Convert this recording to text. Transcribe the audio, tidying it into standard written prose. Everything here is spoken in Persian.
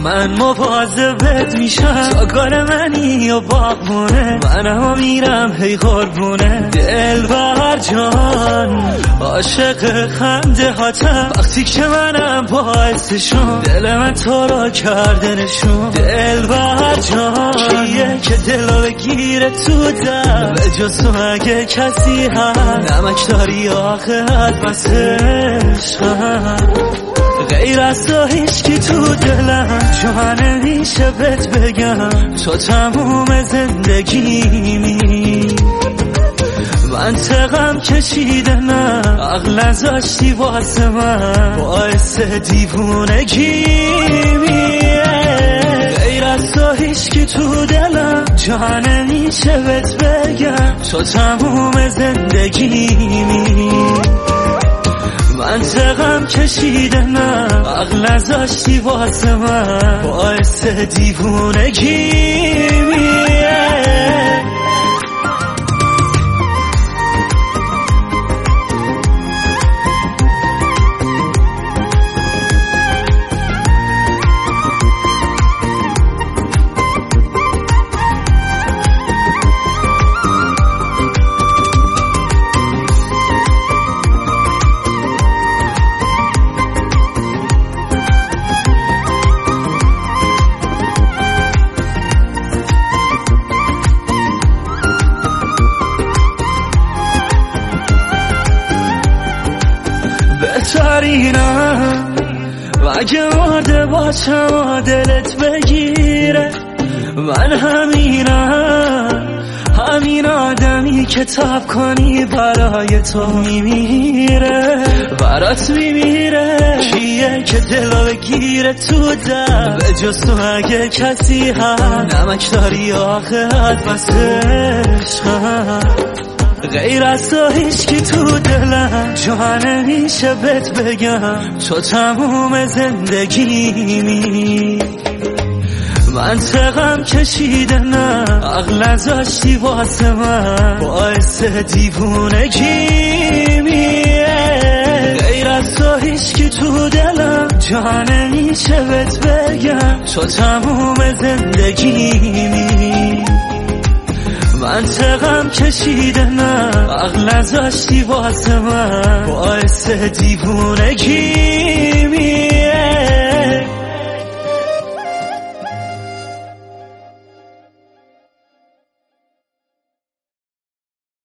من مواظبت میشم تا کار منی یا باغبونه، منم میرم هی قربونه دلبر جان، عاشق خنده هاتم وقتی که منم باعثشون، دل من تو را کرده نشون. دلبر جان کیه که دلو بگیره تو دم، به جز تو اگه کسی هست نمک داری آخه از بس عشقم، غیر از تو هیچکی تو دلم جا نمیشه بهت بگم، تو تموم زندگیمی. منطقم کشیدنم عقل نذاشتی واسه من، باعث دیوونگیمی. غیر از تو هیچکی تو دلم جا نمیشه بهت بگم، تو تموم زندگیمی. منطقم کشیدنم عقل نذاشتی واسه من، باعث دیوونگیمی. بهترینم و اگه مرده باشم دلت بگیره، من همین آدمی که تاب کنی برای تو میمیره، برات میمیره. کیه که دلو بگیره تو دم، به جز تو اگه کسی هست نمک داری آخه از بس عشقم، غیر از تو هیچکی تو دلم جا نمیشه بهت بگم، تو تموم زندگیمی. منطقم کشیدنم عقل نذاشتی واسه من، باعث دیوونگیمی. غیر از تو هیچکی تو دلم جا نمیشه بهت بگم، تو تموم زندگیمی. منطقم کشیدنم عقل نذاشتی واسه من، باعث دیوونگی.